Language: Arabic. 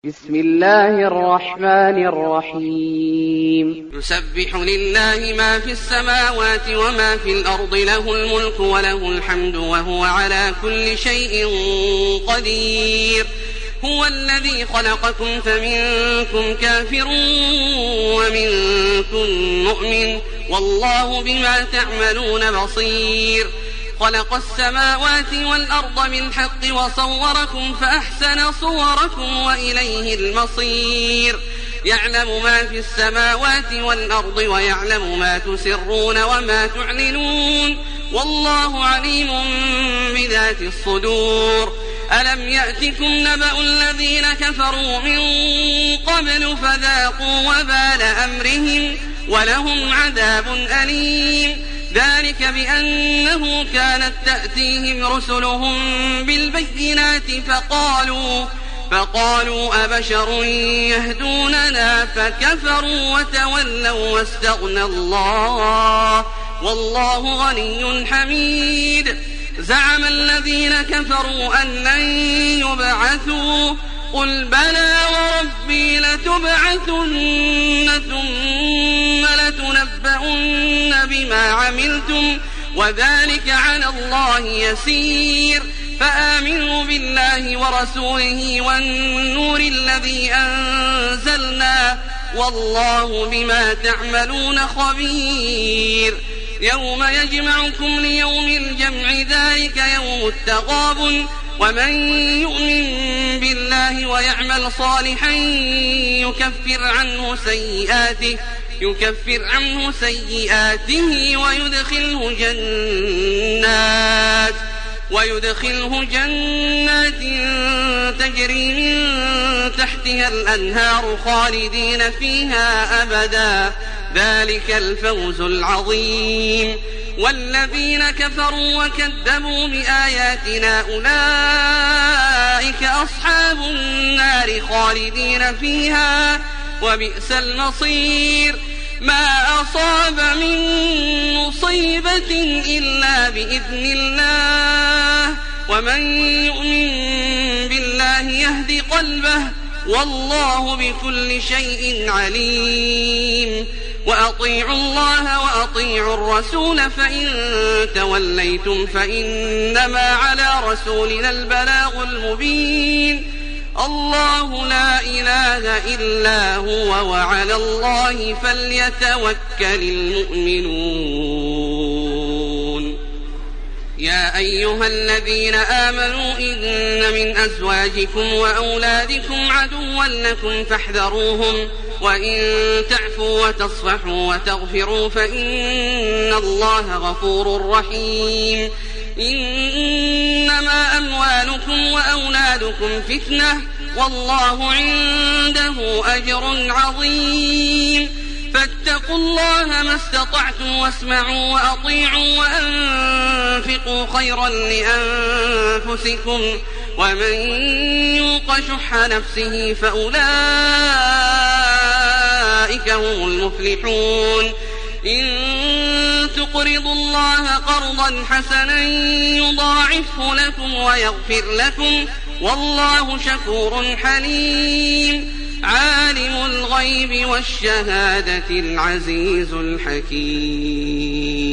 بسم الله الرحمن الرحيم يسبح لله ما في السماوات وما في الأرض له الملك وله الحمد وهو على كل شيء قدير هو الذي خلقكم فمنكم كافر ومنكم مؤمن والله بما تعملون بصير خلق السماوات والأرض بالحق وصوركم فأحسن صوركم وإليه المصير يعلم ما في السماوات والأرض ويعلم ما تسرون وما تعلنون والله عليم بذات الصدور ألم يأتكم نبأ الذين كفروا من قبل فذاقوا وبال أمرهم ولهم عذاب أليم ذلك بأنه كانت تأتيهم رسلهم بالبينات فقالوا أبشر يهدوننا فكفروا وتولوا واستغنى الله والله غني حميد زعم الذين كفروا أن لن يبعثوا قل بلى وربي لتبعثن ثم لتنبؤن بما عملتم وذلك على الله يسير فآمنوا بالله ورسوله والنور الذي أنزلنا والله بما تعملون خبير يوم يجمعكم ليوم الجمع ذلك يوم التغابن ومن يؤمن بالله ويعمل صالحا يكفر عنه سيئاته ويدخله جنات تجري من تحتها الأنهار خالدين فيها أبدا ذلك الفوز العظيم والذين كفروا وكذبوا بآياتنا أولئك أصحاب النار خالدين فيها وبئس المصير ما أصاب من مصيبة إلا بإذن الله ومن يؤمن بالله يهد قلبه والله بكل شيء عليم وأطيعوا الله وأطيعوا الرسول فإن توليتم فإنما على رسولنا البلاغ المبين الله لا إله إلا هو وعلى الله فليتوكل المؤمنون يا أيها الذين آمنوا إن من أزواجكم وأولادكم عدوا لكم فاحذروهم وإن تعفوا وتصفحوا وتغفروا فإن الله غفور رحيم إنما أموالكم وأولادكم فتنة والله عنده أجر عظيم فاتقوا الله ما استطعتم واسمعوا وأطيعوا وأنفقوا خيرا لأنفسكم ومن يوق شح نفسه فأولئك هم المفلحون إن تقرضوا الله قرضا حسنا يضاعفه لكم ويغفر لكم والله شكور حليم عالم الغيب والشهادة العزيز الحكيم